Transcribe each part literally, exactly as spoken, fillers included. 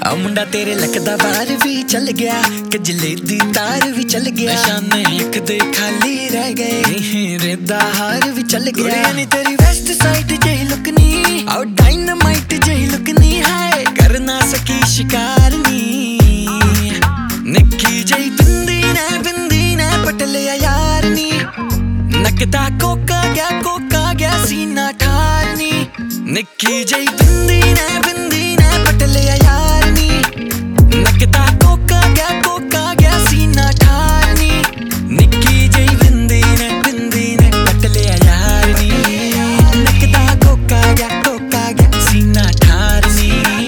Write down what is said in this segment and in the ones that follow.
आ मुंडा तेरे लकदा बार भी चल गया, कजले दी तार भी चल गया, निशाने एक दे खाली रह गए, रेदा हार भी चल गया। नी तेरी वेस्ट साइड जही लुकनी और डायनामाइट जही लुकनी है, कर ना सकी शिकार नी निक्की जही बिंदी ने बिंदी ने पट लिया यार नी, नकदा कोका गया कोका गया सीना ठारनी, निक्की जही बिंदी ने बिंदी ने पट लिया यार नी, नकदा कोका गया कोका गया सीना ठारनी, निक्की जही बिंदी ने बिंदी ने पट लिया यार नी, नकदा कोका गया कोका गया सीना ठारनी।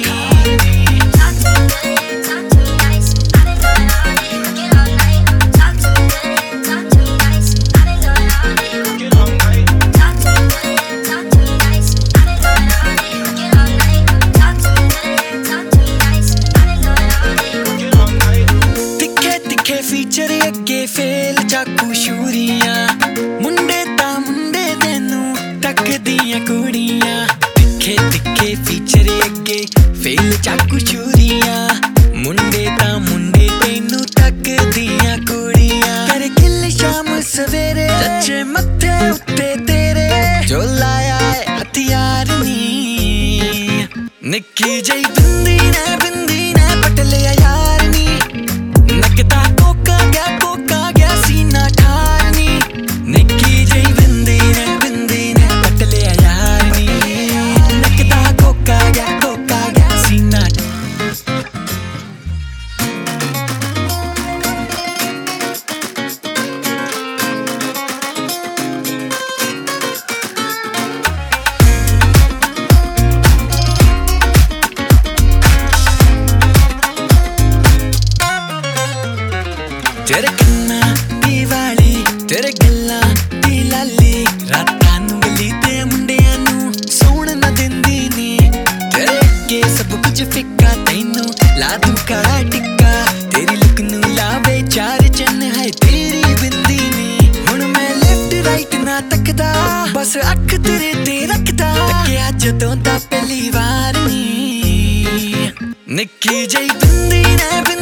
फीचर अगे फेल चाकू शूरियां, मुंडे ता मुंडे तेनू तकदियां कुड़ियां, तिखे तिखे फीचर अगे फेल चाकू शूरियां, मुंडे ता मुंडे तेनू तकदियां कुड़ियां, कर गिल शाम सवेरे सच्चे मत्थे उत्ते तेरे जो लाया है हथियार नी, निक्की जही बिंदी ने बिंदी ने पट लिया यार नी, नकदा कोका गया कोका गया सीना ठारनी, निक्की जही बिंदी ने बिंदी ने पट लिया यार नी, नकदा कोका गया कोका गया सीना। तेरे कन्ना दी वाली तेरे गल्ला दी लाली, रातां नू गली ते मुंडियां नू सौण ना दिंदी नी, तेरे अगे सब कुछ फिक्का तैनू ला दूं काला टिक्का, तेरी लुक नू लावे चार चन्न है तेरी बिंदी नी, हुण मैं लेफ्ट राइट ना तकदा बस अख तेरे ते रखदा, तक्किया जदों दा पहली वार नी, निक्की जही बिंदी ने